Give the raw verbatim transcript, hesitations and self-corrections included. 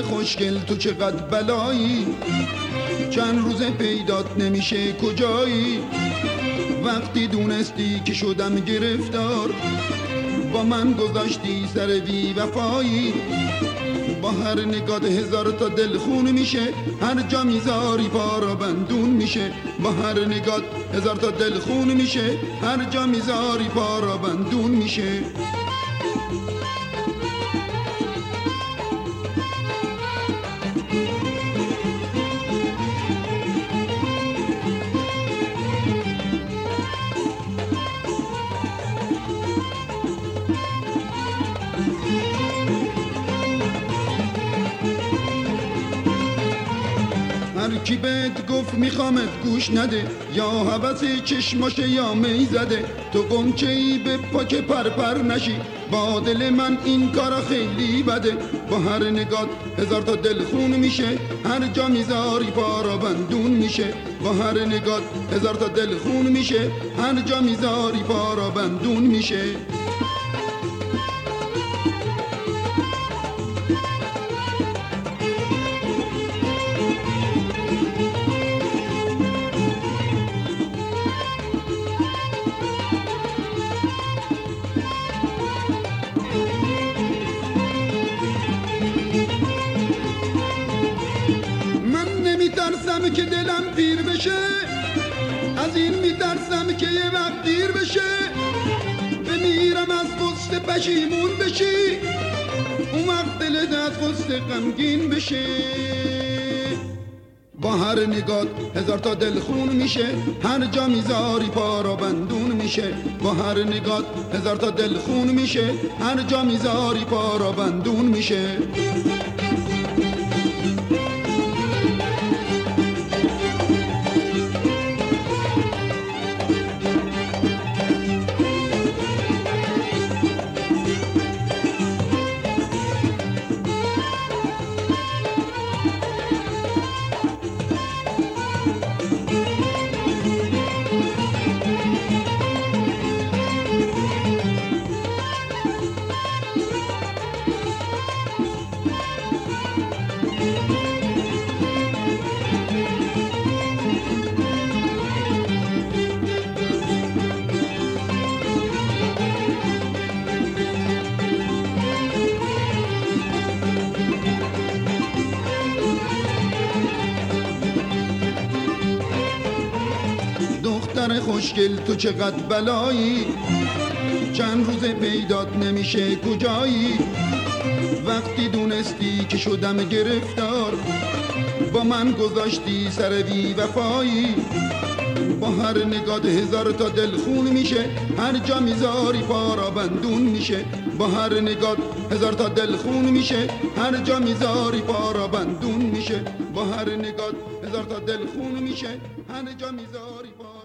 خوشگل تو چقدر بلایی، چند روز پیدات نمیشه کجایی. وقتی دونستی که شدم گرفتار، با من گذاشتی سر بی وفایی. با هر نگات هزار تا دل خون میشه، هر جا میذاری پارا بندون میشه. با هر نگات هزار تا دل خون میشه، هر جا میذاری پارا بندون میشه. هر کی بهت گفت میخوامت گوش نده، یا هوس چشماشه یا می زده. تو قنچه ای به پا که پر پر نشی، با دل من این کارا خیلی بده. با هر نگات هزار تا دل خون میشه، هر جا میذاری پارا بندون میشه. با هر نگات هزار تا دل خون میشه، هر جا میذاری پارا بندون میشه. میترسم که دلم پیر بشه، از این میترسم که یه وقت دیر بشه. بمیرم از غصه پشیمون بشی، اون وقت دلت از غصه غمگین بشه. با هر نگات هزار تا دل خون میشه، هر جا میذاری پارا بندون میشه. با هر نگات هزار تا دل خون میشه، هر جا میذاری پارا بندون میشه. دختر خوشگل تو چقدر بلایی، چند روز پیدات نمیشه کجایی. وقتی دونستی که شدم گرفتار، با من گذاشتی سر بی وفایی. با هر نگات هزار تا دل خون میشه، هر جا میذاری پارا بندون میشه. با هر نگات هزار تا دل خون میشه، هر جا میذاری پارا بندون میشه. با هر نگات هزار تا دل خون میشه، هر جا میذاری پارا